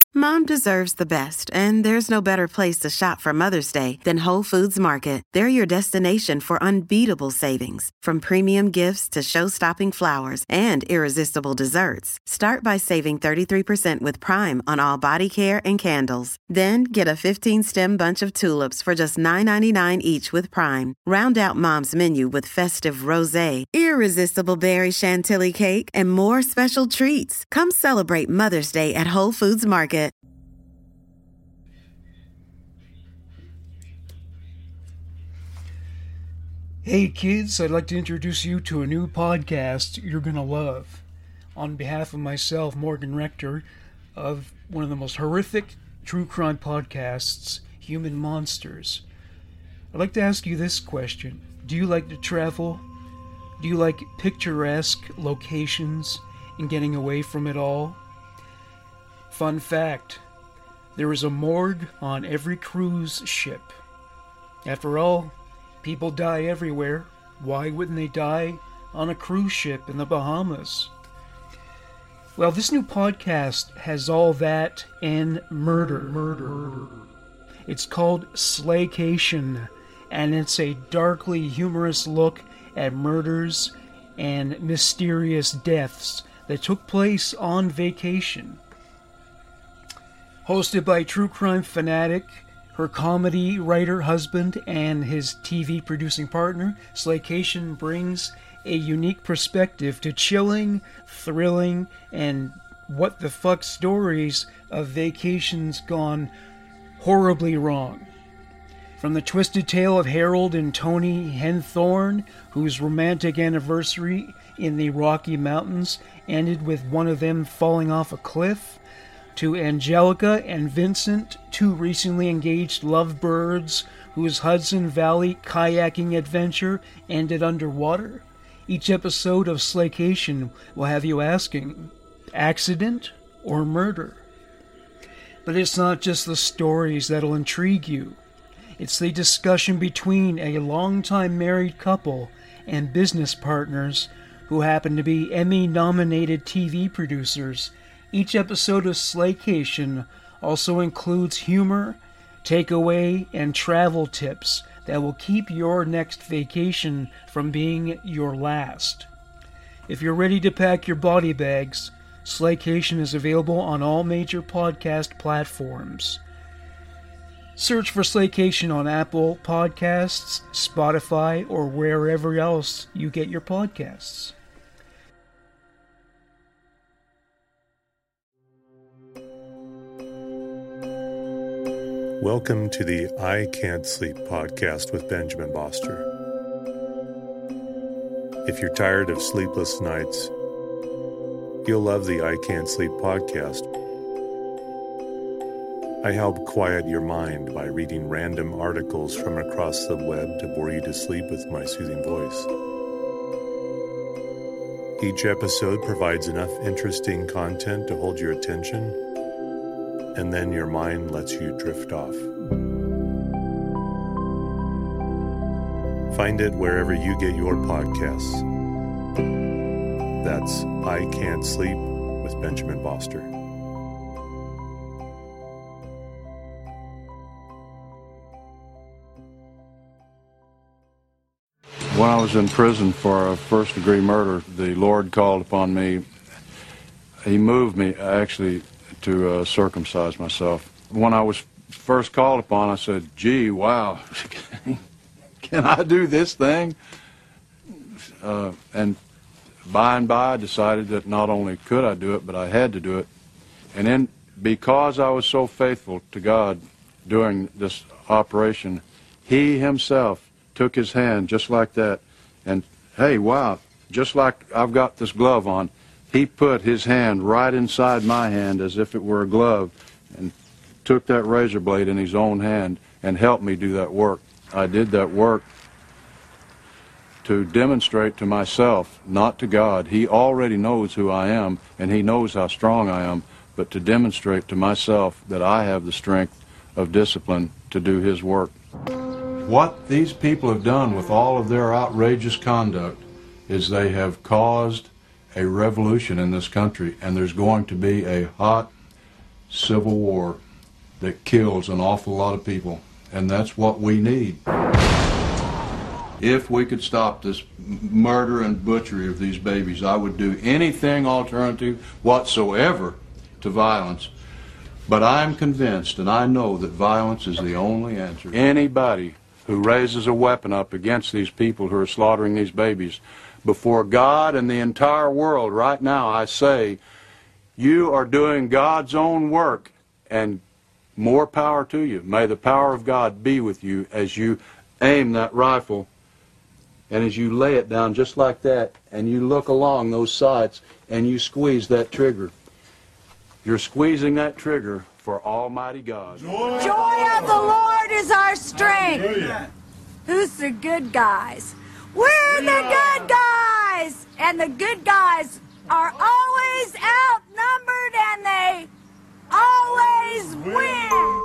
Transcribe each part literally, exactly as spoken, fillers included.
Mom deserves the best, and there's no better place to shop for Mother's Day than Whole Foods Market. They're your destination for unbeatable savings, from premium gifts to show-stopping flowers and irresistible desserts. Start by saving thirty-three percent with Prime on all body care and candles. Then get a fifteen-stem bunch of tulips for just nine ninety-nine each with Prime. Round out Mom's menu with festive rosé, irresistible berry chantilly cake, and more special treats. Come celebrate Mother's Day at Whole Foods Market. Hey kids, I'd like to introduce you to a new podcast you're going to love. On behalf of myself, Morgan Rector, of one of the most horrific true crime podcasts, Human Monsters, I'd like to ask you this question. Do you like to travel? Do you like picturesque locations and getting away from it all? Fun fact, there is a morgue on every cruise ship. After all, people die everywhere. Why wouldn't they die on a cruise ship in the Bahamas? Well, this new podcast has all that and murder. Murder. It's called Slaycation, and it's a darkly humorous look at murders and mysterious deaths that took place on vacation. Hosted by true crime fanatic, her comedy writer husband, and his T V producing partner, Slaycation brings a unique perspective to chilling, thrilling, and what the fuck stories of vacations gone horribly wrong. From the twisted tale of Harold and Tony Henthorne, whose romantic anniversary in the Rocky Mountains ended with one of them falling off a cliff, to Angelica and Vincent, two recently engaged lovebirds whose Hudson Valley kayaking adventure ended underwater. Each episode of Slaycation will have you asking, accident or murder? But it's not just the stories that'll intrigue you. It's the discussion between a longtime married couple and business partners who happen to be Emmy-nominated T V producers. Each episode of Slaycation also includes humor, takeaway, and travel tips that will keep your next vacation from being your last. If you're ready to pack your body bags, Slaycation is available on all major podcast platforms. Search for Slaycation on Apple Podcasts, Spotify, or wherever else you get your podcasts. Welcome to the I Can't Sleep podcast with Benjamin Boster. If you're tired of sleepless nights, you'll love the I Can't Sleep podcast. I help quiet your mind by reading random articles from across the web to bore you to sleep with my soothing voice. Each episode provides enough interesting content to hold your attention, and then your mind lets you drift off. Find it wherever you get your podcasts. That's I Can't Sleep with Benjamin Boster. When I was in prison for a first-degree murder, the Lord called upon me. He moved me, actually, to uh, circumcise myself. When I was first called upon, I said, gee, wow, can I do this thing? Uh, and by and by, I decided that not only could I do it, but I had to do it. And then, because I was so faithful to God during this operation, He Himself took His hand just like that, and, hey, wow, just like I've got this glove on, He put His hand right inside my hand as if it were a glove and took that razor blade in His own hand and helped me do that work. I did that work to demonstrate to myself, not to God. He already knows who I am and He knows how strong I am, but to demonstrate to myself that I have the strength of discipline to do His work. What these people have done with all of their outrageous conduct is they have caused a revolution in this country, and there's going to be a hot civil war that kills an awful lot of people, and that's what we need. If we could stop this murder and butchery of these babies, I would do anything alternative whatsoever to violence. But I'm convinced, and I know that violence is the only answer. Anybody who raises a weapon up against these people who are slaughtering these babies, before God and the entire world right now, I say, you are doing God's own work, and more power to you. May the power of God be with you as you aim that rifle and as you lay it down just like that, and you look along those sights and you squeeze that trigger. You're squeezing that trigger for Almighty God. Joy, Joy of the Lord is our strength. Hallelujah. Who's the good guys? We're yeah. the good guys! And the good guys are always outnumbered, and they always win!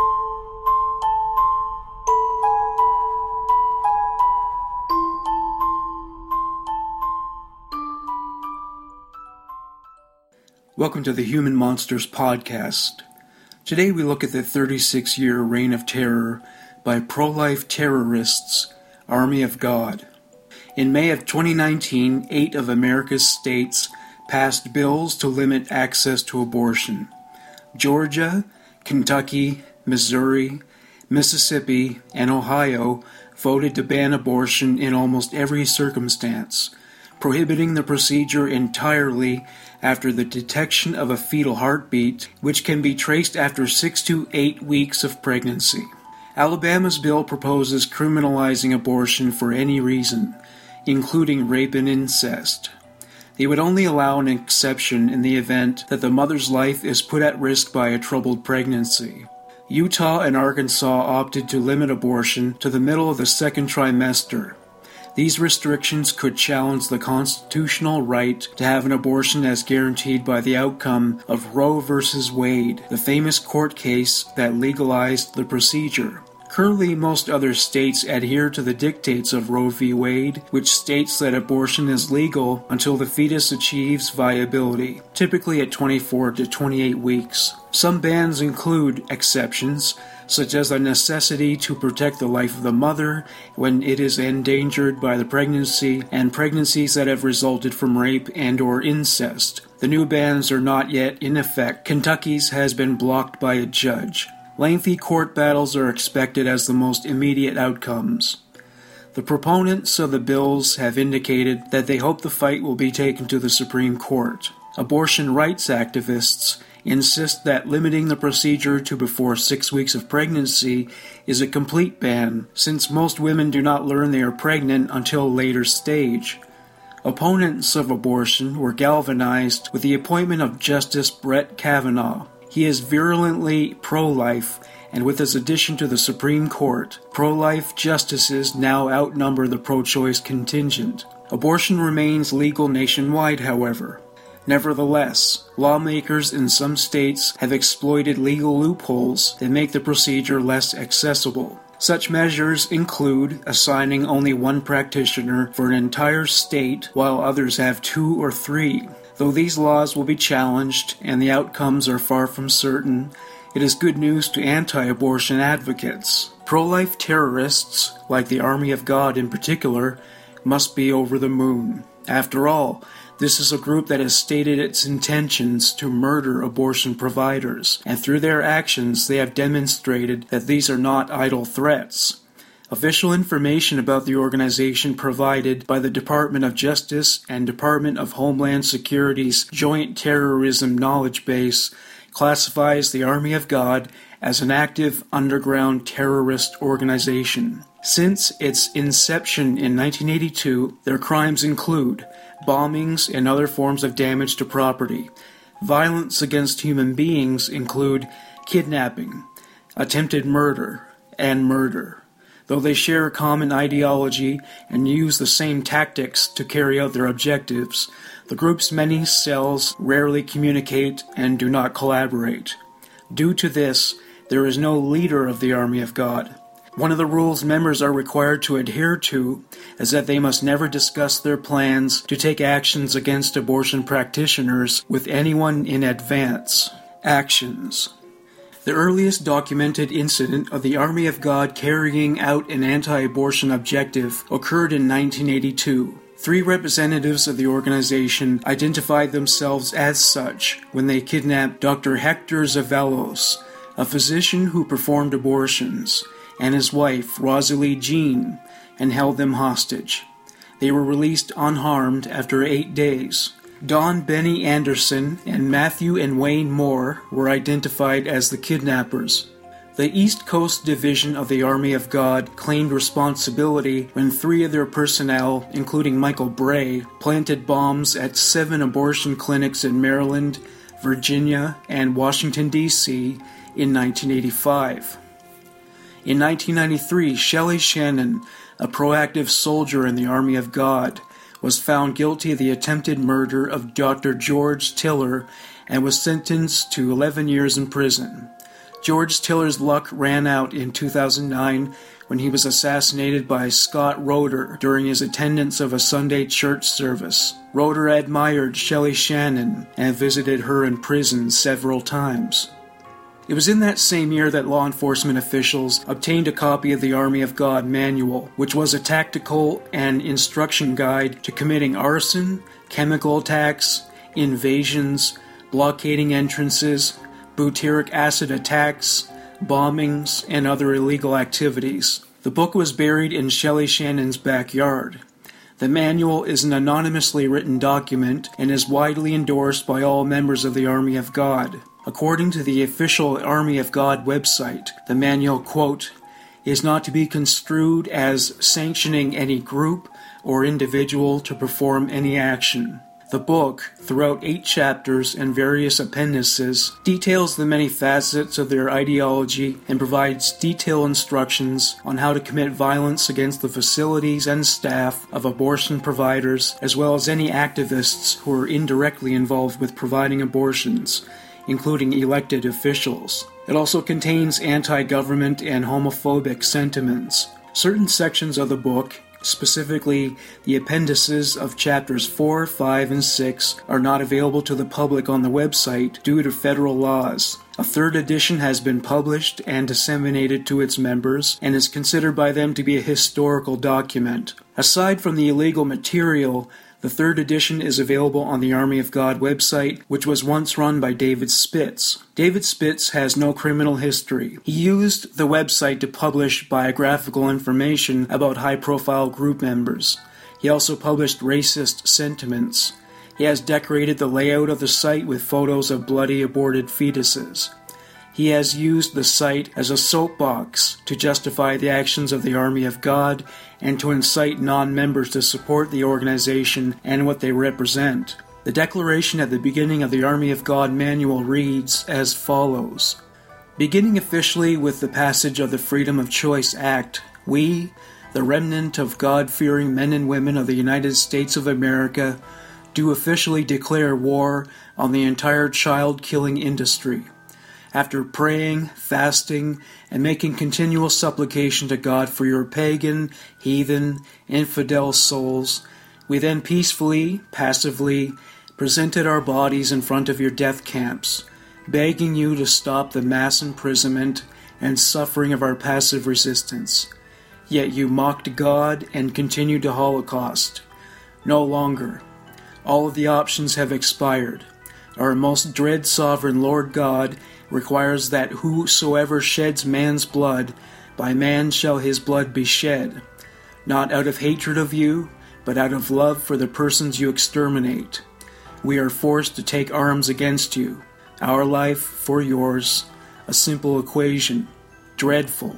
Welcome to the Human Monsters Podcast. Today we look at the thirty-six year reign of terror by pro-life terrorists, Army of God. In May of twenty nineteen, eight of America's states passed bills to limit access to abortion. Georgia, Kentucky, Missouri, Mississippi, and Ohio voted to ban abortion in almost every circumstance, prohibiting the procedure entirely after the detection of a fetal heartbeat, which can be traced after six to eight weeks of pregnancy. Alabama's bill proposes criminalizing abortion for any reason, including rape and incest. They would only allow an exception in the event that the mother's life is put at risk by a troubled pregnancy. Utah and Arkansas opted to limit abortion to the middle of the second trimester. These restrictions could challenge the constitutional right to have an abortion as guaranteed by the outcome of Roe versus Wade, the famous court case that legalized the procedure. Currently, most other states adhere to the dictates of Roe v. Wade, which states that abortion is legal until the fetus achieves viability, typically at twenty-four to twenty-eight weeks. Some bans include exceptions, such as the necessity to protect the life of the mother when it is endangered by the pregnancy, and pregnancies that have resulted from rape and or incest. The new bans are not yet in effect. Kentucky's has been blocked by a judge. Lengthy court battles are expected as the most immediate outcomes. The proponents of the bills have indicated that they hope the fight will be taken to the Supreme Court. Abortion rights activists insist that limiting the procedure to before six weeks of pregnancy is a complete ban, since most women do not learn they are pregnant until a later stage. Opponents of abortion were galvanized with the appointment of Justice Brett Kavanaugh. He is virulently pro-life, and with his addition to the Supreme Court, pro-life justices now outnumber the pro-choice contingent. Abortion remains legal nationwide, however. Nevertheless, lawmakers in some states have exploited legal loopholes that make the procedure less accessible. Such measures include assigning only one practitioner for an entire state, while others have two or three. Though these laws will be challenged and the outcomes are far from certain, it is good news to anti-abortion advocates. Pro-life terrorists, like the Army of God in particular, must be over the moon. After all, this is a group that has stated its intentions to murder abortion providers, and through their actions they have demonstrated that these are not idle threats. Official information about the organization provided by the Department of Justice and Department of Homeland Security's Joint Terrorism Knowledge Base classifies the Army of God as an active underground terrorist organization. Since its inception in nineteen eighty-two, their crimes include bombings and other forms of damage to property. Violence against human beings include kidnapping, attempted murder, and murder. Though they share a common ideology and use the same tactics to carry out their objectives, the group's many cells rarely communicate and do not collaborate. Due to this, there is no leader of the Army of God. One of the rules members are required to adhere to is that they must never discuss their plans to take actions against abortion practitioners with anyone in advance. Actions. The earliest documented incident of the Army of God carrying out an anti-abortion objective occurred in nineteen eighty-two. Three representatives of the organization identified themselves as such when they kidnapped Doctor Hector Zevallos, a physician who performed abortions, and his wife, Rosalie Jean, and held them hostage. They were released unharmed after eight days. Don Benny Anderson and Matthew and Wayne Moore were identified as the kidnappers. The East Coast Division of the Army of God claimed responsibility when three of their personnel, including Michael Bray, planted bombs at seven abortion clinics in Maryland, Virginia, and Washington, D C in nineteen eighty-five. In nineteen ninety-three, Shelley Shannon, a proactive soldier in the Army of God, was found guilty of the attempted murder of Doctor George Tiller and was sentenced to eleven years in prison. George Tiller's luck ran out in two thousand nine when he was assassinated by Scott Roeder during his attendance of a Sunday church service. Roeder admired Shelley Shannon and visited her in prison several times. It was in that same year that law enforcement officials obtained a copy of the Army of God manual, which was a tactical and instruction guide to committing arson, chemical attacks, invasions, blockading entrances, butyric acid attacks, bombings, and other illegal activities. The book was buried in Shelley Shannon's backyard. The manual is an anonymously written document and is widely endorsed by all members of the Army of God. According to the official Army of God website, the manual, quote, is not to be construed as sanctioning any group or individual to perform any action. The book, throughout eight chapters and various appendices, details the many facets of their ideology and provides detailed instructions on how to commit violence against the facilities and staff of abortion providers, as well as any activists who are indirectly involved with providing abortions, including elected officials. It also contains anti-government and homophobic sentiments. Certain sections of the book, specifically the appendices of chapters four, five, and six, are not available to the public on the website due to federal laws. A third edition has been published and disseminated to its members and is considered by them to be a historical document. Aside from the illegal material, the third edition is available on the Army of God website, which was once run by David Spitz. David Spitz has no criminal history. He used the website to publish biographical information about high-profile group members. He also published racist sentiments. He has decorated the layout of the site with photos of bloody aborted fetuses. He has used the site as a soapbox to justify the actions of the Army of God and to incite non-members to support the organization and what they represent. The declaration at the beginning of the Army of God manual reads as follows. Beginning officially with the passage of the Freedom of Choice Act, we, the remnant of God-fearing men and women of the United States of America, do officially declare war on the entire child-killing industry. After praying, fasting, and making continual supplication to God for your pagan, heathen, infidel souls, we then peacefully, passively, presented our bodies in front of your death camps, begging you to stop the mass imprisonment and suffering of our passive resistance. Yet you mocked God and continued to holocaust. No longer. All of the options have expired. Our most dread sovereign Lord God requires that whosoever sheds man's blood, by man shall his blood be shed, not out of hatred of you, but out of love for the persons you exterminate. We are forced to take arms against you, our life for yours, a simple equation, dreadful,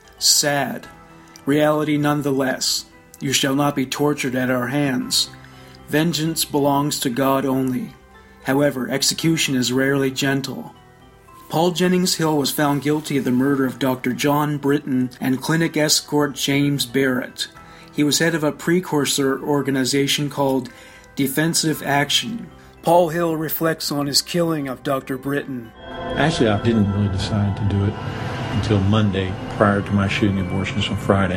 sad, reality nonetheless. You shall not be tortured at our hands. Vengeance belongs to God only. However, execution is rarely gentle. Paul Jennings Hill was found guilty of the murder of Doctor John Britton and clinic escort James Barrett. He was head of a precursor organization called Defensive Action. Paul Hill reflects on his killing of Doctor Britton. Actually, I didn't really decide to do it until Monday, prior to my shooting abortions on Friday.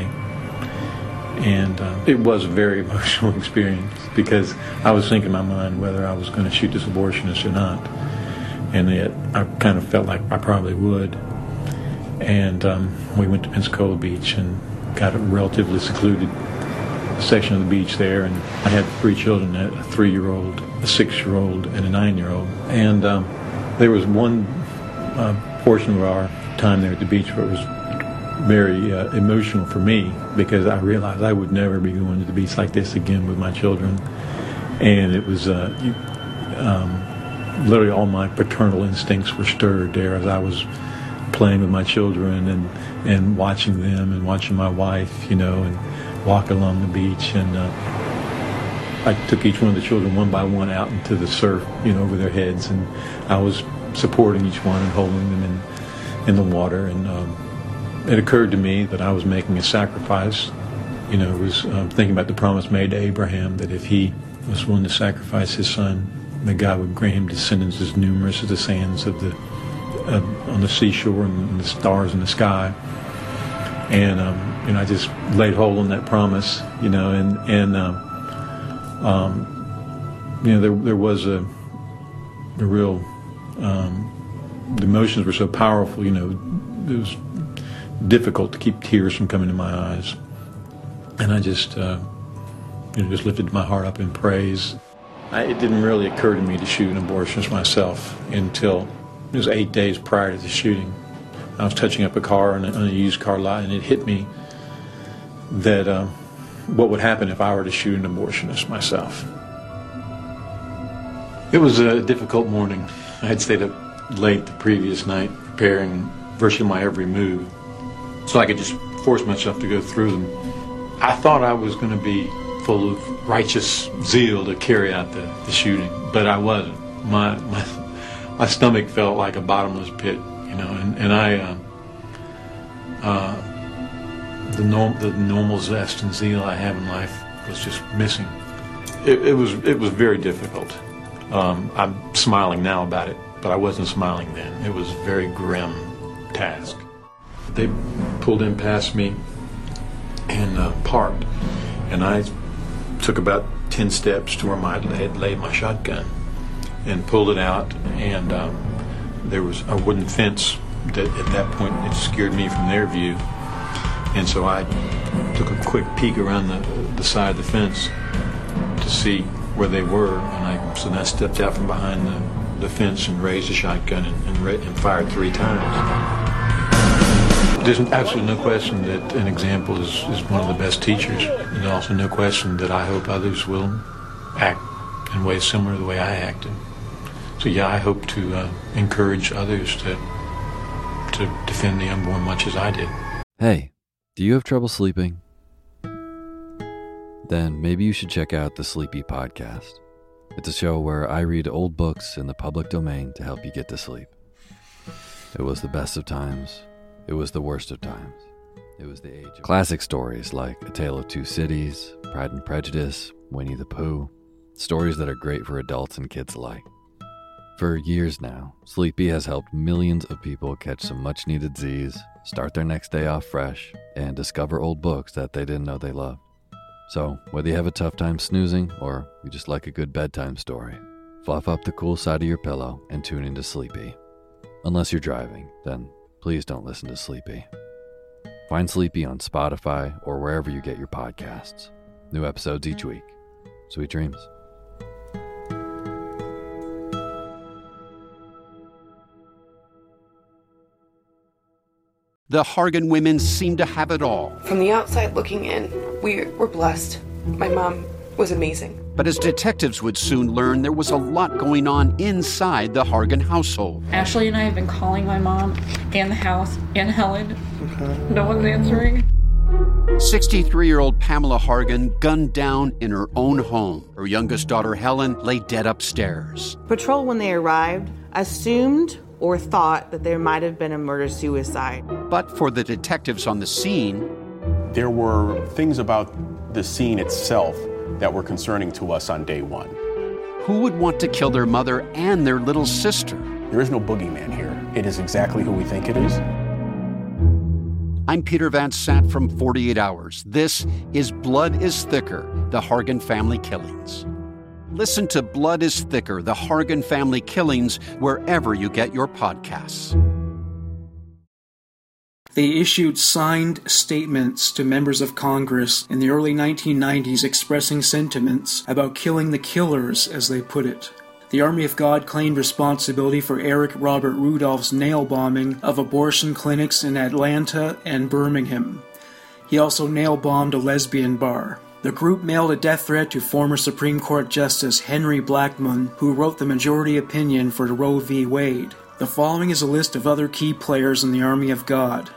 And uh, it was a very emotional experience because I was thinking in my mind whether I was going to shoot this abortionist or not. And yet I kind of felt like I probably would. And um, we went to Pensacola Beach and got a relatively secluded section of the beach there. And I had three children, a three-year-old, a six-year-old, and a nine-year-old. And um, there was one uh, portion of our time there at the beach where it was very uh, emotional for me, because I realized I would never be going to the beach like this again with my children. And it was uh, um, literally all my paternal instincts were stirred there as I was playing with my children and, and watching them and watching my wife, you know, and walk along the beach. And uh, I took each one of the children one by one out into the surf, you know, over their heads, and I was supporting each one and holding them in, in the water. And um, it occurred to me that I was making a sacrifice. You know, it was um, thinking about the promise made to Abraham that if he was willing to sacrifice his son, that God would grant him descendants as numerous as the sands of the uh, on the seashore and the stars in the sky. And um, you know, I just laid hold on that promise. You know, and and um, um, you know, there there was a a real um, the emotions were so powerful. You know, it was difficult to keep tears from coming to my eyes, and I just. Uh, You know, just lifted my heart up in praise. I, it didn't really occur to me to shoot an abortionist myself until it was eight days prior to the shooting. I was touching up a car on a, on a used car lot, and it hit me that uh, what would happen if I were to shoot an abortionist myself. It was a difficult morning. I had stayed up late the previous night preparing virtually my every move so I could just force myself to go through them. I thought I was going to be full of righteous zeal to carry out the, the shooting, but I wasn't. My my my stomach felt like a bottomless pit, you know, and and I uh, uh, the norm the normal zest and zeal I have in life was just missing. It, it was it was very difficult. Um, I'm smiling now about it, but I wasn't smiling then. It was a very grim task. They pulled in past me and uh, parked, and I took about ten steps to where I had laid my shotgun and pulled it out, and um, there was a wooden fence that at that point it scared me from their view, and so I took a quick peek around the, the side of the fence to see where they were, and I so then I stepped out from behind the, the fence and raised the shotgun and, and, ra- and fired three times. There's absolutely no question that an example is, is one of the best teachers. There's also no question that I hope others will act in ways similar to the way I acted. So yeah, I hope to uh, encourage others to to defend the unborn much as I did. Hey, do you have trouble sleeping? Then maybe you should check out the Sleepy Podcast. It's a show where I read old books in the public domain to help you get to sleep. It was the best of times. It was the worst of times. It was the age of classic stories like A Tale of Two Cities, Pride and Prejudice, Winnie the Pooh, stories that are great for adults and kids alike. For years now, Sleepy has helped millions of people catch some much-needed Z's, start their next day off fresh, and discover old books that they didn't know they loved. So, whether you have a tough time snoozing or you just like a good bedtime story, fluff up the cool side of your pillow and tune into Sleepy. Unless you're driving, then please don't listen to Sleepy. Find Sleepy on Spotify or wherever you get your podcasts. New episodes each week. Sweet dreams. The Hargan women seem to have it all. From the outside looking in, we were blessed. My mom was amazing. But as detectives would soon learn, there was a lot going on inside the Hargan household. Ashley and I have been calling my mom and the house and Helen. Okay. No one's answering. sixty-three-year-old Pamela Hargan gunned down in her own home. Her youngest daughter, Helen, lay dead upstairs. Patrol, when they arrived, assumed or thought that there might have been a murder-suicide. But for the detectives on the scene, there were things about the scene itself that were concerning to us on day one. Who would want to kill their mother and their little sister? There is no boogeyman here. It is exactly who we think it is. I'm Peter Van Sant from forty-eight hours. This is Blood is Thicker, the Hargan family killings. Listen to Blood is Thicker, The Hargan Family Killings, wherever you get your podcasts. They issued signed statements to members of Congress in the early nineteen nineties expressing sentiments about killing the killers, as they put it. The Army of God claimed responsibility for Eric Robert Rudolph's nail bombing of abortion clinics in Atlanta and Birmingham. He also nail-bombed a lesbian bar. The group mailed a death threat to former Supreme Court Justice Henry Blackmun, who wrote the majority opinion for Roe v. Wade. The following is a list of other key players in the Army of God.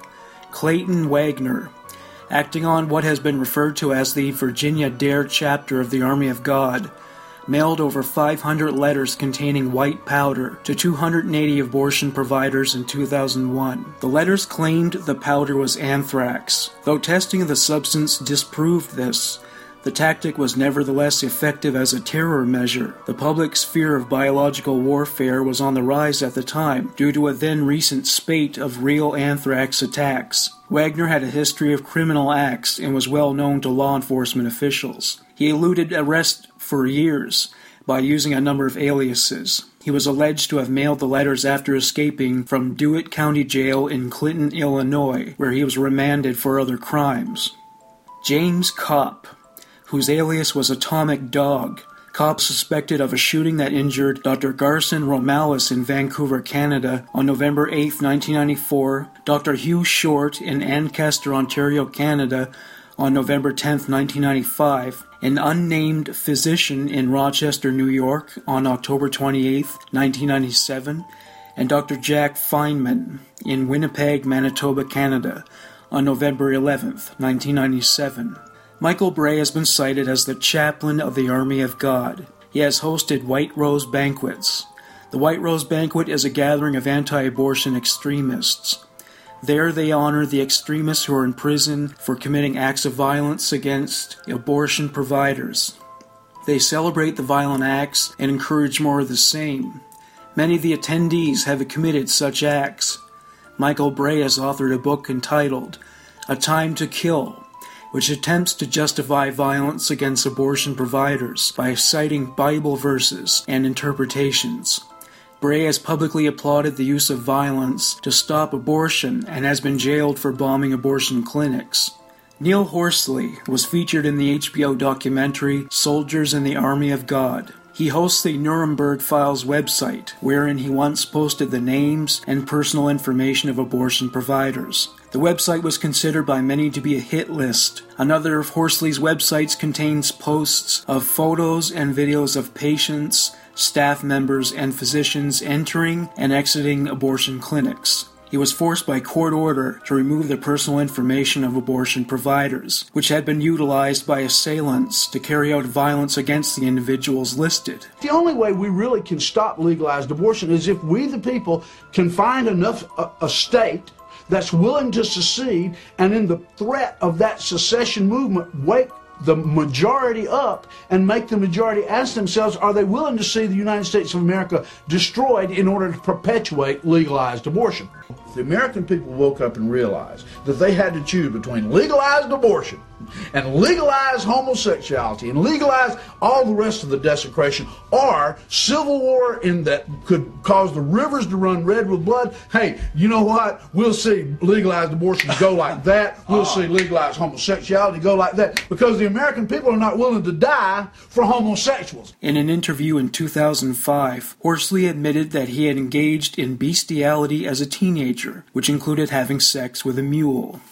Clayton Wagner, acting on what has been referred to as the Virginia Dare chapter of the Army of God, mailed over five hundred letters containing white powder to two hundred eighty abortion providers in two thousand one. The letters claimed the powder was anthrax. Though testing of the substance disproved this, the tactic was nevertheless effective as a terror measure. The public's fear of biological warfare was on the rise at the time, due to a then recent spate of real anthrax attacks. Wagner had a history of criminal acts and was well known to law enforcement officials. He eluded arrest for years by using a number of aliases. He was alleged to have mailed the letters after escaping from Dewitt County Jail in Clinton, Illinois, where he was remanded for other crimes. James Kopp, whose alias was Atomic Dog. Kopp suspected of a shooting that injured Doctor Garson Romalis in Vancouver, Canada on November eighth, nineteen ninety-four, Doctor Hugh Short in Ancaster, Ontario, Canada on November tenth, nineteen ninety-five, an unnamed physician in Rochester, New York on October twenty-eighth, nineteen ninety-seven, and Doctor Jack Feynman in Winnipeg, Manitoba, Canada on November eleventh, nineteen ninety-seven. Michael Bray has been cited as the chaplain of the Army of God. He has hosted White Rose Banquets. The White Rose Banquet is a gathering of anti-abortion extremists. There they honor the extremists who are in prison for committing acts of violence against abortion providers. They celebrate the violent acts and encourage more of the same. Many of the attendees have committed such acts. Michael Bray has authored a book entitled A Time to Kill, which attempts to justify violence against abortion providers by citing Bible verses and interpretations. Bray has publicly applauded the use of violence to stop abortion and has been jailed for bombing abortion clinics. Neil Horsley was featured in the H B O documentary Soldiers in the Army of God. He hosts the Nuremberg Files website, wherein he once posted the names and personal information of abortion providers. The website was considered by many to be a hit list. Another of Horsley's websites contains posts of photos and videos of patients, staff members, and physicians entering and exiting abortion clinics. He was forced by court order to remove the personal information of abortion providers, which had been utilized by assailants to carry out violence against the individuals listed. The only way we really can stop legalized abortion is if we, the people, can find enough a, a state that's willing to secede, and in the threat of that secession movement, wake the majority up and make the majority ask themselves, are they willing to see the United States of America destroyed in order to perpetuate legalized abortion? The American people woke up and realized that they had to choose between legalized abortion and legalized homosexuality and legalize all the rest of the desecration, or civil war in that could cause the rivers to run red with blood. Hey, you know what? We'll see legalized abortion go like that. We'll see legalized homosexuality go like that, because the American people are not willing to die for homosexuals. In an interview in two thousand five, Horsley admitted that he had engaged in bestiality as a teenager, which included having sex with a mule.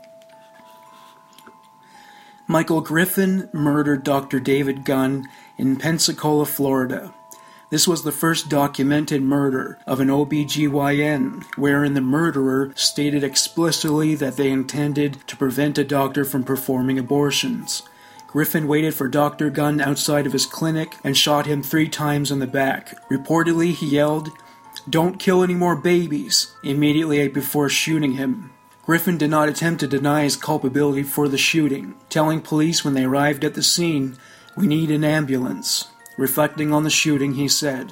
Michael Griffin murdered Doctor David Gunn in Pensacola, Florida. This was the first documented murder of an O B G Y N, wherein the murderer stated explicitly that they intended to prevent a doctor from performing abortions. Griffin waited for Doctor Gunn outside of his clinic and shot him three times in the back. Reportedly, he yelled, "Don't kill any more babies," immediately before shooting him. Griffin did not attempt to deny his culpability for the shooting, telling police when they arrived at the scene, "We need an ambulance." Reflecting on the shooting, he said,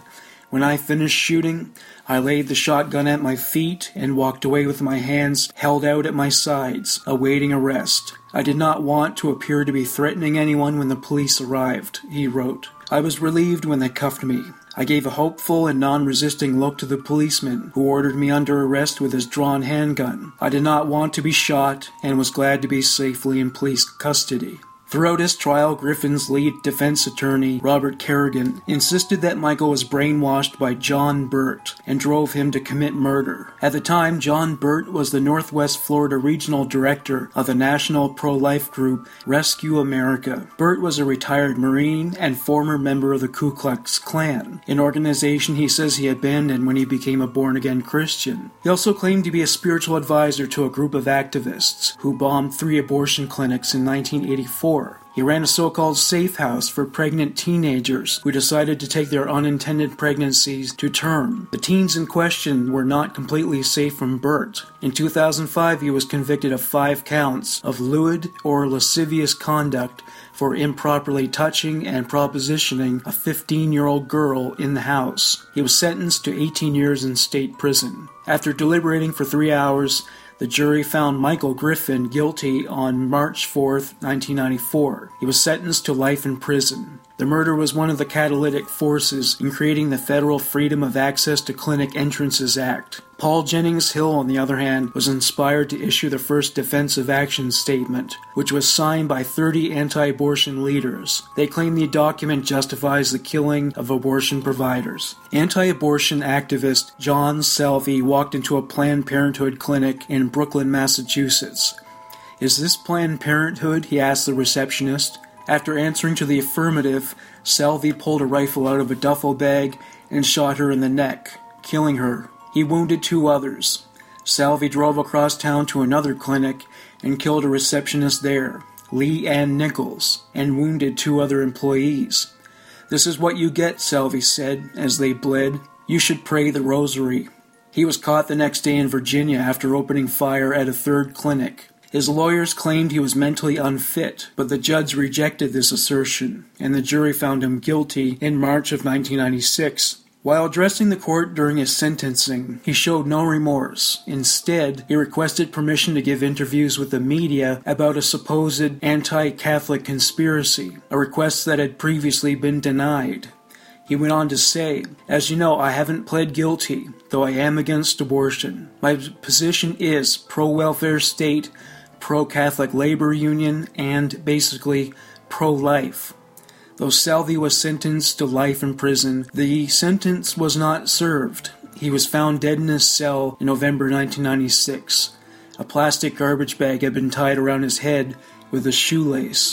When I finished shooting, I laid the shotgun at my feet and walked away with my hands held out at my sides, awaiting arrest. I did not want to appear to be threatening anyone when the police arrived, he wrote. I was relieved when they cuffed me. I gave a hopeful and non-resisting look to the policeman, who ordered me under arrest with his drawn handgun. I did not want to be shot and was glad to be safely in police custody. Throughout his trial, Griffin's lead defense attorney, Robert Kerrigan, insisted that Michael was brainwashed by John Burt and drove him to commit murder. At the time, John Burt was the Northwest Florida Regional Director of the national pro-life group Rescue America. Burt was a retired Marine and former member of the Ku Klux Klan, an organization he says he abandoned when he became a born-again Christian. He also claimed to be a spiritual advisor to a group of activists who bombed three abortion clinics in nineteen eighty-four. He ran a so-called safe house for pregnant teenagers who decided to take their unintended pregnancies to term. The teens in question were not completely safe from Burt. In two thousand five, he was convicted of five counts of lewd or lascivious conduct for improperly touching and propositioning a fifteen-year-old girl in the house. He was sentenced to eighteen years in state prison. After deliberating for three hours, the jury found Michael Griffin guilty on March fourth, nineteen ninety-four. He was sentenced to life in prison. The murder was one of the catalytic forces in creating the Federal Freedom of Access to Clinic Entrances Act. Paul Jennings Hill, on the other hand, was inspired to issue the first defensive action statement, which was signed by thirty anti-abortion leaders. They claim the document justifies the killing of abortion providers. Anti-abortion activist John Salvi walked into a Planned Parenthood clinic in Brooklyn, Massachusetts. "Is this Planned Parenthood?" he asked the receptionist. After answering to the affirmative, Salvi pulled a rifle out of a duffel bag and shot her in the neck, killing her. He wounded two others. Salvi drove across town to another clinic and killed a receptionist there, Lee Ann Nichols, and wounded two other employees. "This is what you get," Salvi said as they bled. "You should pray the rosary." He was caught the next day in Virginia after opening fire at a third clinic. His lawyers claimed he was mentally unfit, but the judge rejected this assertion, and the jury found him guilty in March of nineteen ninety-six. While addressing the court during his sentencing, he showed no remorse. Instead, he requested permission to give interviews with the media about a supposed anti-Catholic conspiracy, a request that had previously been denied. He went on to say, "As you know, I haven't pled guilty, though I am against abortion. My position is pro-welfare state, pro-Catholic labor union, and basically pro-life." Though Salvi was sentenced to life in prison, the sentence was not served. He was found dead in his cell in November nineteen ninety-six. A plastic garbage bag had been tied around his head with a shoelace.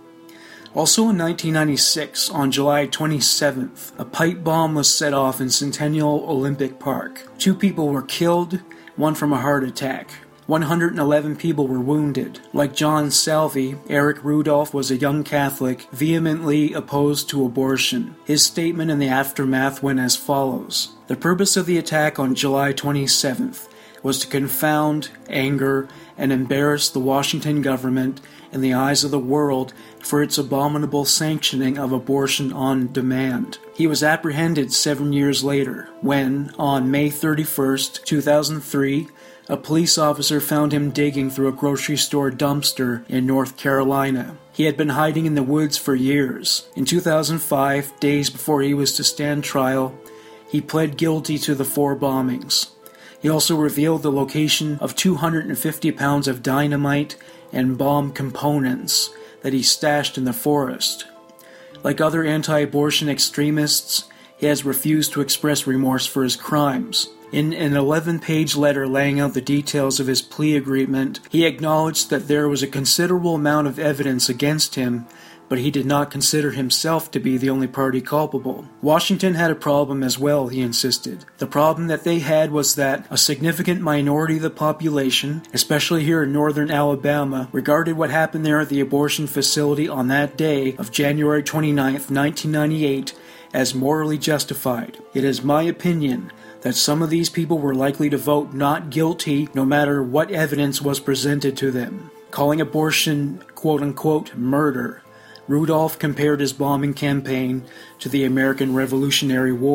Also in nineteen ninety-six, on July twenty-seventh, a pipe bomb was set off in Centennial Olympic Park. Two people were killed, one from a heart attack. one hundred eleven people were wounded. Like John Salvi, Eric Rudolph was a young Catholic vehemently opposed to abortion. His statement in the aftermath went as follows. The purpose of the attack on July twenty-seventh was to confound, anger, and embarrass the Washington government in the eyes of the world for its abominable sanctioning of abortion on demand. He was apprehended seven years later, when, on May thirty-first, two thousand three, a police officer found him digging through a grocery store dumpster in North Carolina. He had been hiding in the woods for years. In two thousand five, days before he was to stand trial, he pled guilty to the four bombings. He also revealed the location of two hundred fifty pounds of dynamite and bomb components that he stashed in the forest. Like other anti-abortion extremists, he has refused to express remorse for his crimes. In an eleven-page letter laying out the details of his plea agreement, he acknowledged that there was a considerable amount of evidence against him, but he did not consider himself to be the only party culpable. Washington had a problem as well, he insisted. The problem that they had was that a significant minority of the population, especially here in northern Alabama, regarded what happened there at the abortion facility on that day of January twenty-ninth, nineteen ninety-eight, as morally justified. It is my opinion that some of these people were likely to vote not guilty no matter what evidence was presented to them. Calling abortion quote-unquote murder, Rudolph compared his bombing campaign to the American Revolutionary War.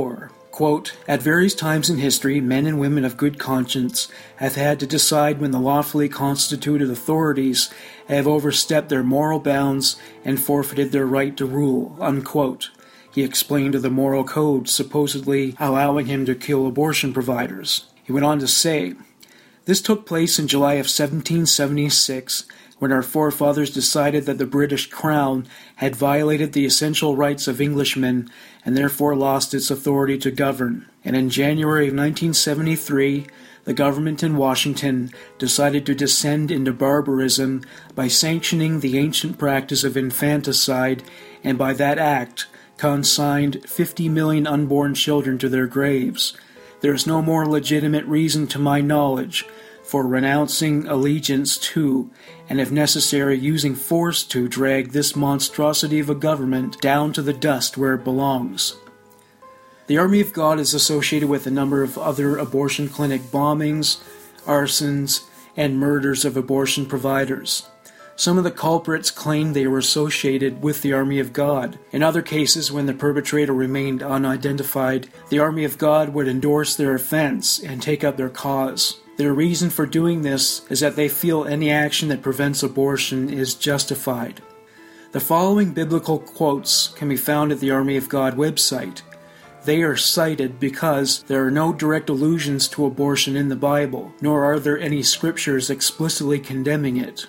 Quote, "At various times in history, men and women of good conscience have had to decide when the lawfully constituted authorities have overstepped their moral bounds and forfeited their right to rule," unquote. He explained to the moral code supposedly allowing him to kill abortion providers. He went on to say, "This took place in July of seventeen seventy-six, when our forefathers decided that the British Crown had violated the essential rights of Englishmen and therefore lost its authority to govern. And in January of nineteen seventy-three, the government in Washington decided to descend into barbarism by sanctioning the ancient practice of infanticide, and by that act consigned fifty million unborn children to their graves. There is no more legitimate reason, to my knowledge, for renouncing allegiance to, and if necessary using force to, drag this monstrosity of a government down to the dust where it belongs." The Army of God is associated with a number of other abortion clinic bombings, arsons, and murders of abortion providers. Some of the culprits claimed they were associated with the Army of God. In other cases, when the perpetrator remained unidentified, the Army of God would endorse their offense and take up their cause. Their reason for doing this is that they feel any action that prevents abortion is justified. The following biblical quotes can be found at the Army of God website. They are cited because there are no direct allusions to abortion in the Bible, nor are there any scriptures explicitly condemning it.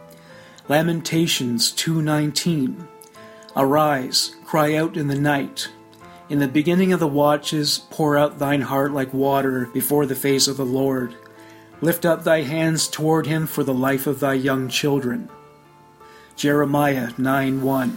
Lamentations two nineteen. "Arise, cry out in the night. In the beginning of the watches, pour out thine heart like water before the face of the Lord. Lift up thy hands toward him for the life of thy young children." Jeremiah nine one.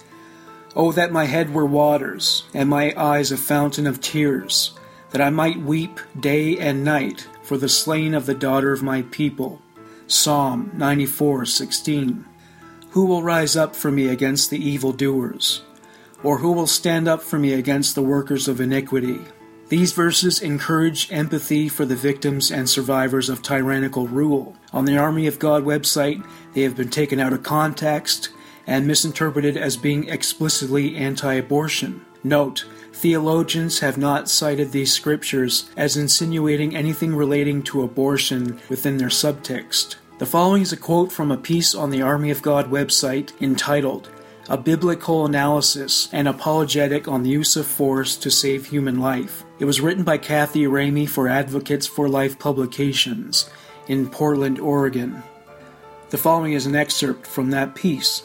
"O that my head were waters, and my eyes a fountain of tears, that I might weep day and night for the slain of the daughter of my people." Psalm ninety-four sixteen. "Who will rise up for me against the evildoers? Or who will stand up for me against the workers of iniquity?" These verses encourage empathy for the victims and survivors of tyrannical rule. On the Army of God website, they have been taken out of context and misinterpreted as being explicitly anti-abortion. Note, theologians have not cited these scriptures as insinuating anything relating to abortion within their subtext. The following is a quote from a piece on the Army of God website entitled, "A Biblical Analysis and Apologetic on the Use of Force to Save Human Life." It was written by Kathy Ramey for Advocates for Life Publications in Portland, Oregon. The following is an excerpt from that piece.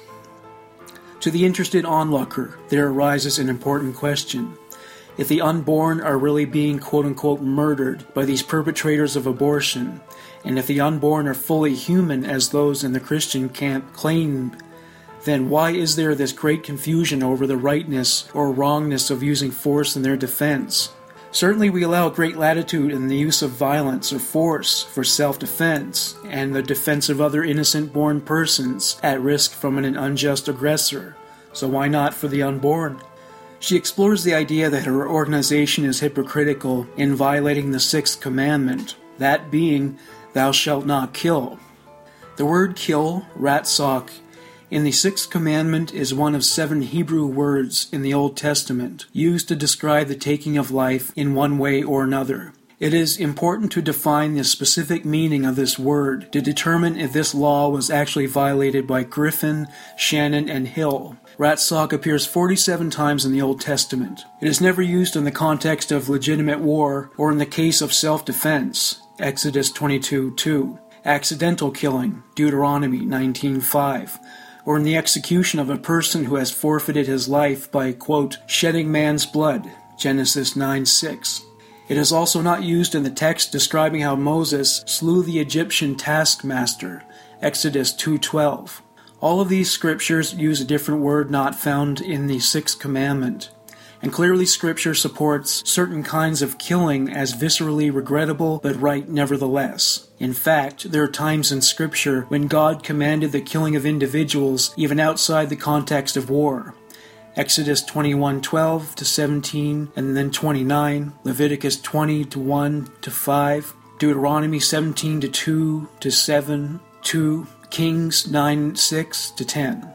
To the interested onlooker, there arises an important question. If the unborn are really being quote-unquote murdered by these perpetrators of abortion, and if the unborn are fully human as those in the Christian camp claim, then why is there this great confusion over the rightness or wrongness of using force in their defense? Certainly we allow great latitude in the use of violence or force for self-defense and the defense of other innocent-born persons at risk from an unjust aggressor, so why not for the unborn? She explores the idea that her organization is hypocritical in violating the sixth commandment, that being, "Thou shalt not kill." The word kill, ratzak, in the sixth commandment is one of seven Hebrew words in the Old Testament, used to describe the taking of life in one way or another. It is important to define the specific meaning of this word to determine if this law was actually violated by Griffin, Shannon, and Hill. Ratzak appears forty-seven times in the Old Testament. It is never used in the context of legitimate war or in the case of self-defense, Exodus twenty-two two, accidental killing, Deuteronomy nineteen five, or in the execution of a person who has forfeited his life by, quote, shedding man's blood, Genesis nine six. It is also not used in the text describing how Moses slew the Egyptian taskmaster, Exodus two twelve. All of these scriptures use a different word not found in the sixth commandment, and clearly Scripture supports certain kinds of killing as viscerally regrettable but right nevertheless. In fact, there are times in Scripture when God commanded the killing of individuals even outside the context of war. Exodus twenty-one twelve to seventeen and then twenty-nine, Leviticus twenty to one to five, Deuteronomy seventeen to two to seven, two, Kings nine six to ten.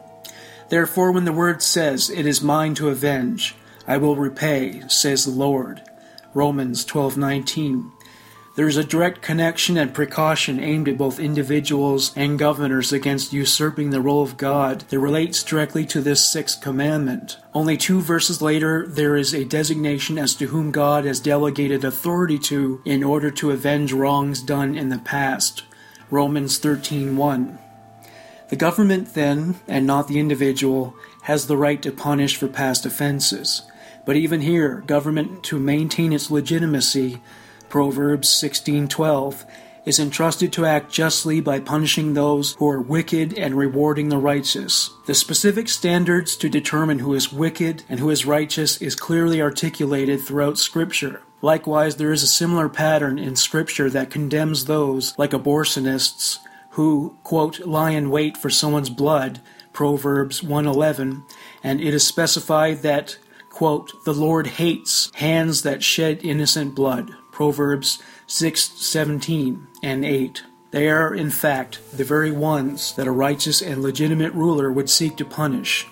Therefore, when the word says, "It is mine to avenge, I will repay," says the Lord, Romans twelve nineteen. There is a direct connection and precaution aimed at both individuals and governors against usurping the role of God that relates directly to this sixth commandment. Only two verses later, there is a designation as to whom God has delegated authority to in order to avenge wrongs done in the past. Romans thirteen one. The government then, and not the individual, has the right to punish for past offenses. But even here, government, to maintain its legitimacy, Proverbs sixteen twelve, is entrusted to act justly by punishing those who are wicked and rewarding the righteous. The specific standards to determine who is wicked and who is righteous is clearly articulated throughout Scripture. Likewise, there is a similar pattern in Scripture that condemns those, like abortionists, who, quote, lie in wait for someone's blood, Proverbs one eleven, and it is specified that, quote, the Lord hates hands that shed innocent blood, Proverbs six seventeen and eight. They are, in fact, the very ones that a righteous and legitimate ruler would seek to punish.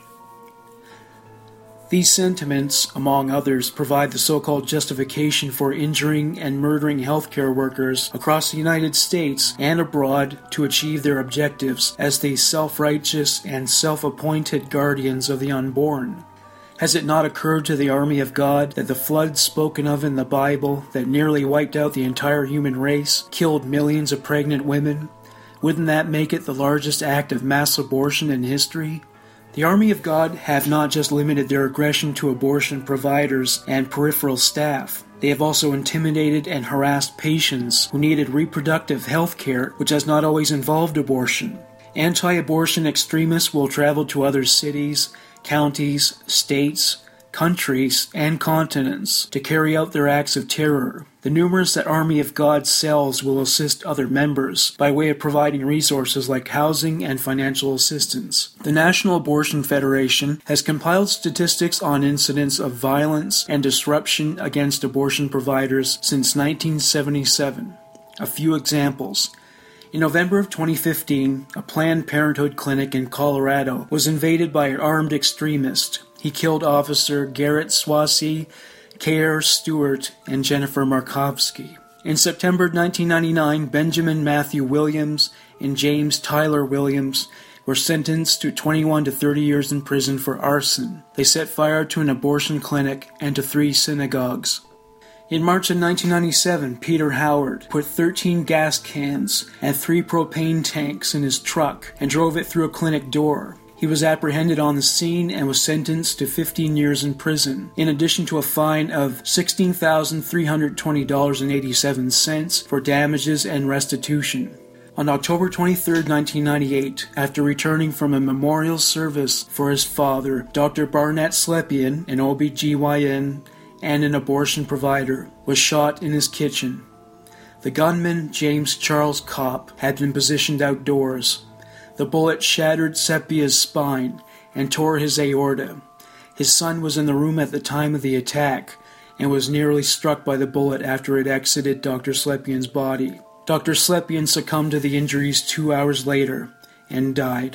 These sentiments, among others, provide the so-called justification for injuring and murdering healthcare workers across the United States and abroad to achieve their objectives as the self-righteous and self-appointed guardians of the unborn. Has it not occurred to the army of God that the flood spoken of in the Bible that nearly wiped out the entire human race killed millions of pregnant women? Wouldn't that make it the largest act of mass abortion in history? The army of God have not just limited their aggression to abortion providers and peripheral staff. They have also intimidated and harassed patients who needed reproductive health care, which has not always involved abortion. Anti-abortion extremists will travel to other cities, counties, states, countries, and continents to carry out their acts of terror. The numerous that Army of God cells will assist other members by way of providing resources like housing and financial assistance. The National Abortion Federation has compiled statistics on incidents of violence and disruption against abortion providers since nineteen seventy-seven. A few examples. In November of twenty fifteen, a Planned Parenthood clinic in Colorado was invaded by an armed extremist. He killed Officer Garrett Swasey, Kerr Stewart, and Jennifer Markovsky. In September nineteen ninety-nine, Benjamin Matthew Williams and James Tyler Williams were sentenced to twenty-one to thirty years in prison for arson. They set fire to an abortion clinic and to three synagogues. In March of nineteen ninety-seven, Peter Howard put thirteen gas cans and three propane tanks in his truck and drove it through a clinic door. He was apprehended on the scene and was sentenced to fifteen years in prison, in addition to a fine of sixteen thousand three hundred twenty dollars and eighty-seven cents for damages and restitution. On October twenty-third, nineteen ninety-eight, after returning from a memorial service for his father, Doctor Barnett Slepian, an O B G Y N, and an abortion provider, was shot in his kitchen. The gunman, James Charles Kopp, had been positioned outdoors. The bullet shattered Sepia's spine and tore his aorta. His son was in the room at the time of the attack and was nearly struck by the bullet after it exited Doctor Slepian's body. Doctor Slepian succumbed to the injuries two hours later and died.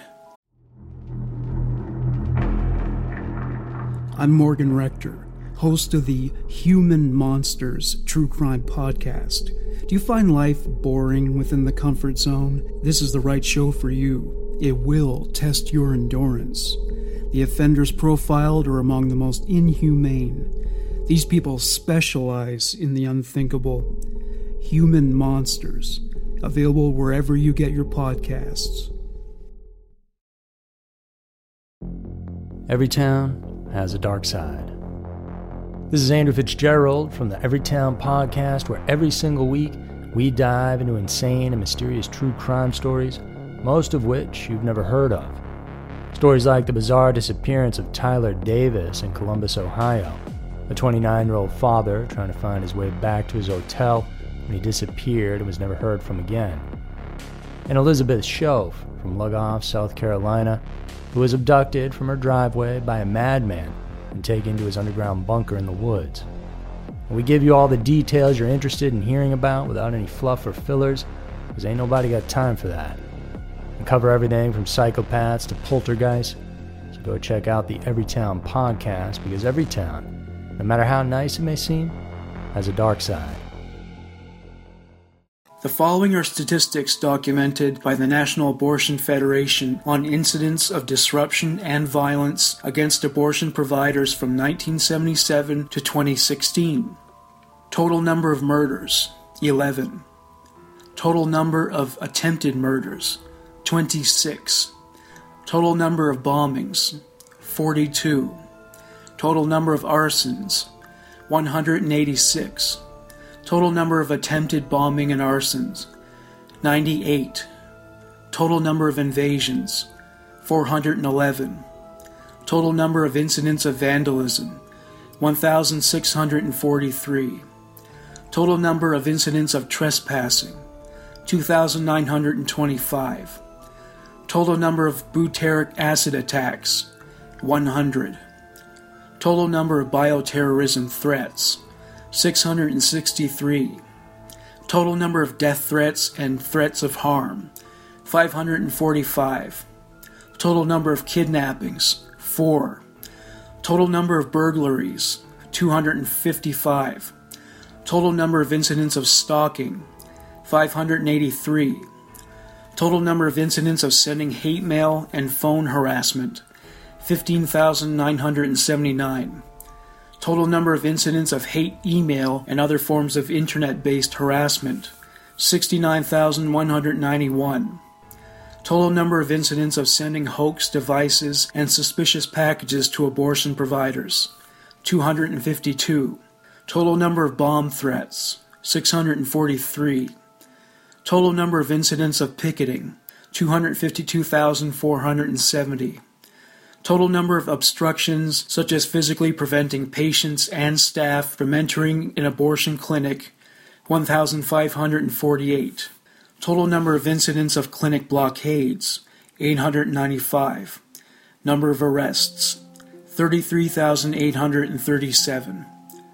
I'm Morgan Rector, host of the Human Monsters True Crime Podcast. Do you find life boring within the comfort zone? This is the right show for you. It will test your endurance. The offenders profiled are among the most inhumane. These people specialize in the unthinkable. Human Monsters, available wherever you get your podcasts. Every town has a dark side. This is Andrew Fitzgerald from the Everytown Podcast, where every single week we dive into insane and mysterious true crime stories, most of which you've never heard of. Stories like the bizarre disappearance of Tyler Davis in Columbus, Ohio, a twenty-nine-year-old father trying to find his way back to his hotel when he disappeared and was never heard from again. And Elizabeth Shove from Lugoff, South Carolina, who was abducted from her driveway by a madman and taken to his underground bunker in the woods. And we give you all the details you're interested in hearing about without any fluff or fillers, because ain't nobody got time for that. We cover everything from psychopaths to poltergeists, so go check out the Everytown Podcast, because every town, no matter how nice it may seem, has a dark side. The following are statistics documented by the National Abortion Federation on incidents of disruption and violence against abortion providers from nineteen seventy-seven to twenty sixteen. Total number of murders, eleven. Total number of attempted murders, twenty-six. Total number of bombings, forty-two. Total number of arsons, one hundred eighty-six. Total number of attempted bombing and arsons, ninety-eight. Total number of invasions, four hundred eleven. Total number of incidents of vandalism, one thousand six hundred forty-three. Total number of incidents of trespassing, two thousand nine hundred twenty-five. Total number of butyric acid attacks, one hundred. Total number of bioterrorism threats, six hundred sixty-three. Total number of death threats and threats of harm, five hundred forty-five. Total number of kidnappings, four. Total number of burglaries, two hundred fifty-five. Total number of incidents of stalking, five hundred eighty-three. Total number of incidents of sending hate mail and phone harassment, fifteen thousand nine hundred seventy-nine. Total number of incidents of hate email and other forms of internet-based harassment, sixty-nine thousand one hundred ninety-one. Total number of incidents of sending hoax devices and suspicious packages to abortion providers, two hundred fifty-two. Total number of bomb threats, six hundred forty-three. Total number of incidents of picketing, two hundred fifty-two thousand four hundred seventy. Total number of obstructions, such as physically preventing patients and staff from entering an abortion clinic, one thousand five hundred forty-eight. Total number of incidents of clinic blockades, eight hundred ninety-five. Number of arrests, thirty-three thousand eight hundred thirty-seven.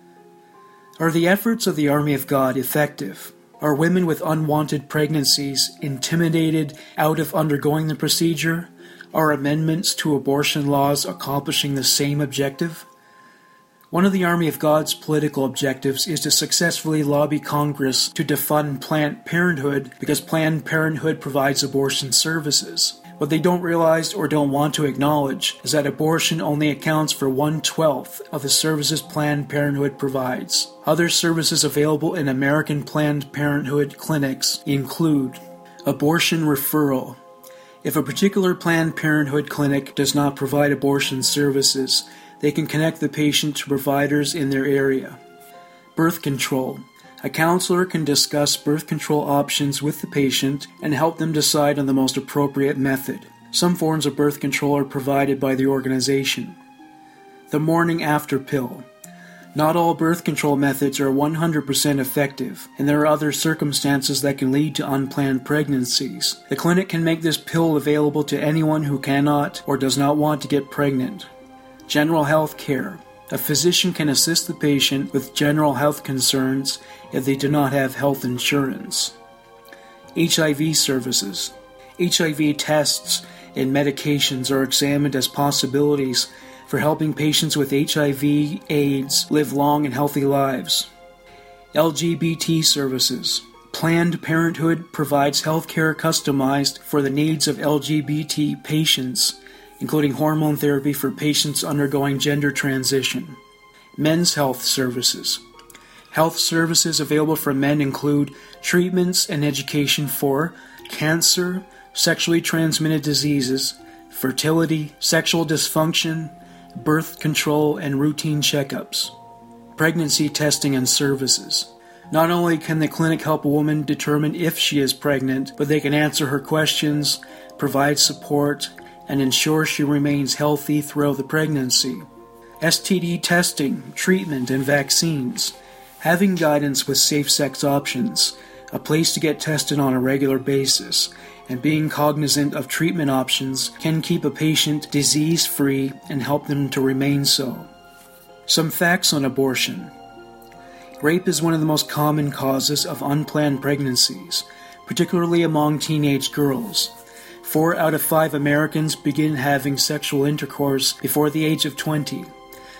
Are the efforts of the Army of God effective? Are women with unwanted pregnancies intimidated out of undergoing the procedure? Are amendments to abortion laws accomplishing the same objective? One of the Army of God's political objectives is to successfully lobby Congress to defund Planned Parenthood because Planned Parenthood provides abortion services. What they don't realize or don't want to acknowledge is that abortion only accounts for one-twelfth of the services Planned Parenthood provides. Other services available in American Planned Parenthood clinics include abortion referral. If a particular Planned Parenthood clinic does not provide abortion services, they can connect the patient to providers in their area. Birth control. A counselor can discuss birth control options with the patient and help them decide on the most appropriate method. Some forms of birth control are provided by the organization. The morning after pill. Not all birth control methods are one hundred percent effective, and there are other circumstances that can lead to unplanned pregnancies. The clinic can make this pill available to anyone who cannot or does not want to get pregnant. General health care. A physician can assist the patient with general health concerns if they do not have health insurance. H I V services. H I V tests and medications are examined as possibilities for helping patients with H I V AIDS live long and healthy lives. L G B T services. Planned Parenthood provides healthcare customized for the needs of L G B T patients, including hormone therapy for patients undergoing gender transition. Men's health services. Health services available for men include treatments and education for cancer, sexually transmitted diseases, fertility, sexual dysfunction, birth control, and routine checkups. Pregnancy testing and services. Not only can the clinic help a woman determine if she is pregnant, but they can answer her questions, provide support, and ensure she remains healthy throughout the pregnancy. S T D testing, treatment, and vaccines. Having guidance with safe sex options, a place to get tested on a regular basis, and being cognizant of treatment options can keep a patient disease-free and help them to remain so. Some facts on abortion. Rape is one of the most common causes of unplanned pregnancies, particularly among teenage girls. Four out of five Americans begin having sexual intercourse before the age of twenty.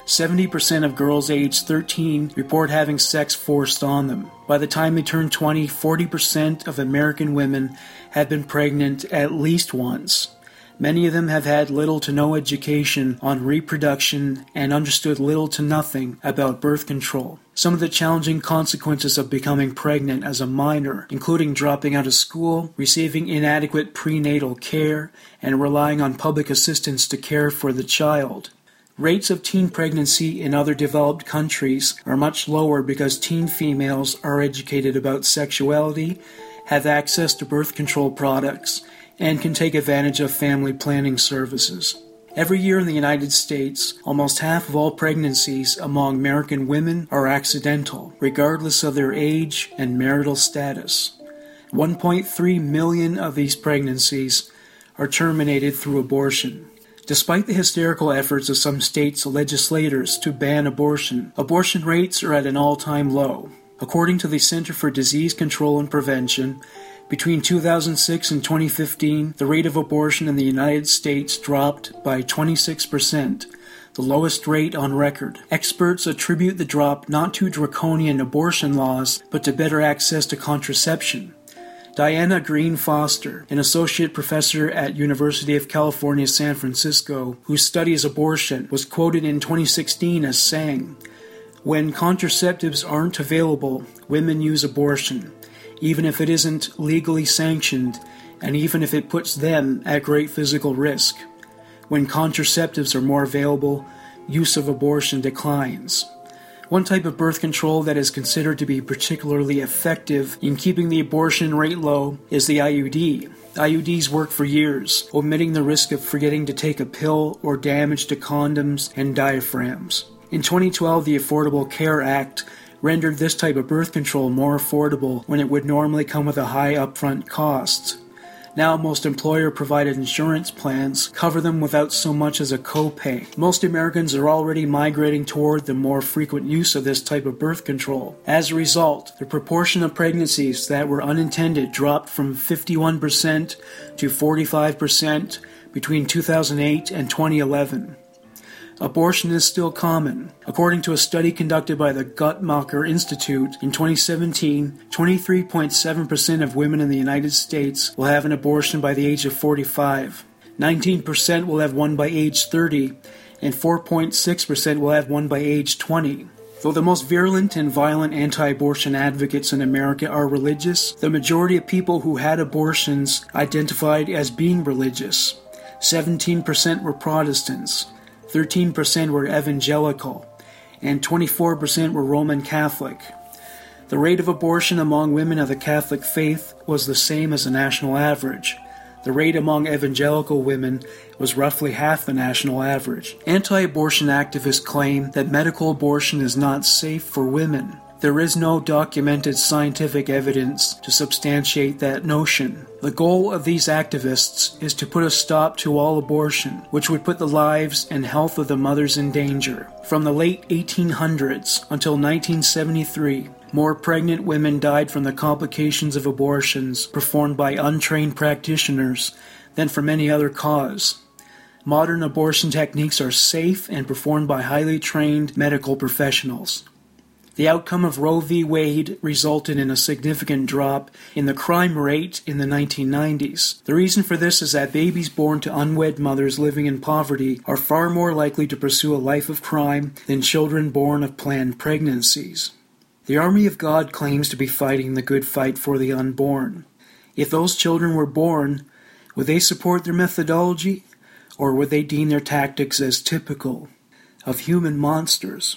seventy percent of girls aged thirteen report having sex forced on them. By the time they turn twenty, forty percent of American women have been pregnant at least once. Many of them have had little to no education on reproduction and understood little to nothing about birth control. Some of the challenging consequences of becoming pregnant as a minor, including dropping out of school, receiving inadequate prenatal care, and relying on public assistance to care for the child. Rates of teen pregnancy in other developed countries are much lower because teen females are educated about sexuality, have access to birth control products, and can take advantage of family planning services. Every year in the United States, almost half of all pregnancies among American women are accidental, regardless of their age and marital status. one point three million of these pregnancies are terminated through abortion. Despite the hysterical efforts of some states' legislators to ban abortion, abortion rates are at an all-time low. According to the Center for Disease Control and Prevention, between two thousand six and twenty fifteen, the rate of abortion in the United States dropped by twenty-six percent, the lowest rate on record. Experts attribute the drop not to draconian abortion laws, but to better access to contraception. Diana Green Foster, an associate professor at University of California, San Francisco, who studies abortion, was quoted in twenty sixteen as saying, "When contraceptives aren't available, women use abortion, even if it isn't legally sanctioned, and even if it puts them at great physical risk. When contraceptives are more available, use of abortion declines." One type of birth control that is considered to be particularly effective in keeping the abortion rate low is the I U D. I U Ds work for years, omitting the risk of forgetting to take a pill or damage to condoms and diaphragms. In twenty twelve, the Affordable Care Act rendered this type of birth control more affordable when it would normally come with a high upfront cost. Now most employer-provided insurance plans cover them without so much as a copay. Most Americans are already migrating toward the more frequent use of this type of birth control. As a result, the proportion of pregnancies that were unintended dropped from fifty-one percent to forty-five percent between two thousand eight and twenty eleven. Abortion is still common. According to a study conducted by the Guttmacher Institute in twenty seventeen, twenty-three point seven percent of women in the United States will have an abortion by the age of forty-five. nineteen percent will have one by age thirty, and four point six percent will have one by age twenty. Though the most virulent and violent anti-abortion advocates in America are religious, the majority of people who had abortions identified as being religious. seventeen percent were Protestants, thirteen percent were evangelical, and twenty-four percent were Roman Catholic. The rate of abortion among women of the Catholic faith was the same as the national average. The rate among evangelical women was roughly half the national average. Anti-abortion activists claim that medical abortion is not safe for women. There is no documented scientific evidence to substantiate that notion. The goal of these activists is to put a stop to all abortion, which would put the lives and health of the mothers in danger. From the late eighteen hundreds until nineteen seventy-three, more pregnant women died from the complications of abortions performed by untrained practitioners than from any other cause. Modern abortion techniques are safe and performed by highly trained medical professionals. The outcome of Roe v. Wade resulted in a significant drop in the crime rate in the nineteen nineties. The reason for this is that babies born to unwed mothers living in poverty are far more likely to pursue a life of crime than children born of planned pregnancies. The Army of God claims to be fighting the good fight for the unborn. If those children were born, would they support their methodology, or would they deem their tactics as typical of human monsters?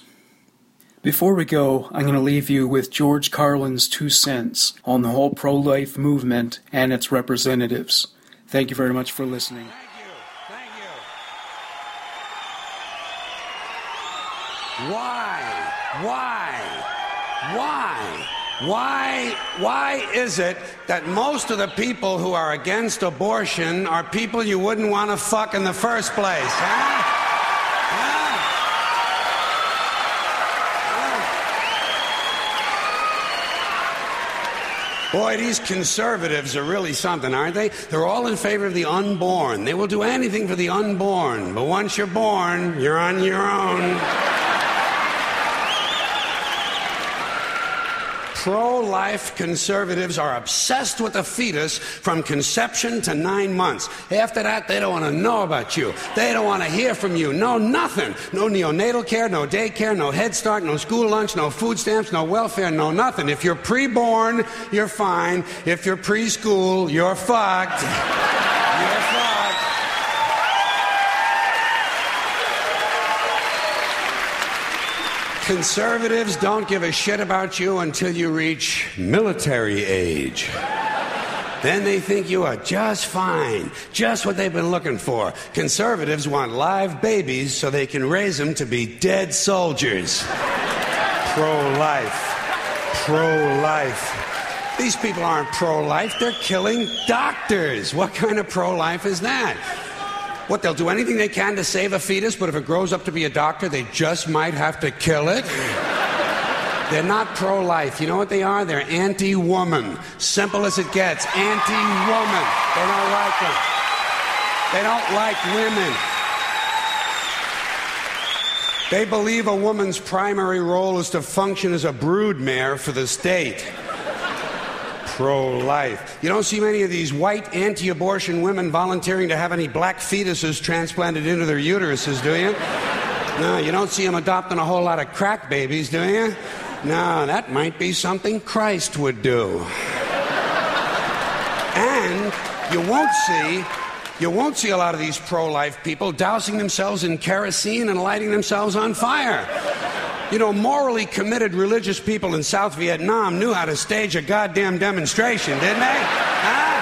Before we go, I'm going to leave you with George Carlin's two cents on the whole pro-life movement and its representatives. Thank you very much for listening. Why? Why? Why? Why? Why is it that most of the people who are against abortion are people you wouldn't want to fuck in the first place, huh? Boy, these conservatives are really something, aren't they? They're all in favor of the unborn. They will do anything for the unborn. But once you're born, you're on your own. Pro-life conservatives are obsessed with the fetus from conception to nine months. After that, they don't want to know about you. They don't want to hear from you. No, nothing. No neonatal care, no daycare, no Head Start, no school lunch, no food stamps, no welfare, no nothing. If you're pre-born, you're fine. If you're preschool, you're fucked. You're fucked. Conservatives don't give a shit about you until you reach military age. Then they think you are just fine, just what they've been looking for. Conservatives want live babies so they can raise them to be dead soldiers. Pro-life. Pro-life. These people aren't pro-life, they're killing doctors. What kind of pro-life is that? What, they'll do anything they can to save a fetus, but if it grows up to be a doctor, they just might have to kill it? They're not pro-life. You know what they are? They're anti-woman. Simple as it gets. Anti-woman. They don't like them. They don't like women. They believe a woman's primary role is to function as a broodmare for the state. Pro-life. You don't see many of these white anti-abortion women volunteering to have any black fetuses transplanted into their uteruses, do you? No, you don't see them adopting a whole lot of crack babies, do you? No, that might be something Christ would do. And you won't see, you won't see a lot of these pro-life people dousing themselves in kerosene and lighting themselves on fire. You know, morally committed religious people in South Vietnam knew how to stage a goddamn demonstration, didn't they? Huh?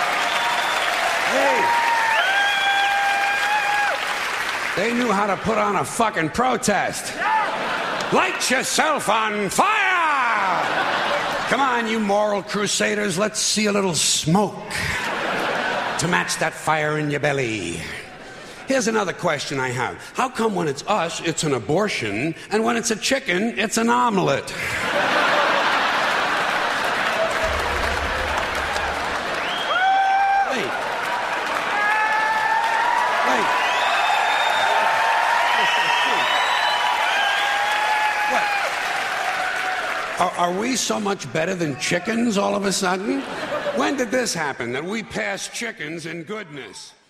Hey. They knew how to put on a fucking protest. Light yourself on fire! Come on, you moral crusaders, let's see a little smoke to match that fire in your belly. Here's another question I have. How come when it's us, it's an abortion, and when it's a chicken, it's an omelet? Wait. Wait. What? Are, are we so much better than chickens all of a sudden? When did this happen, that we passed chickens in goodness?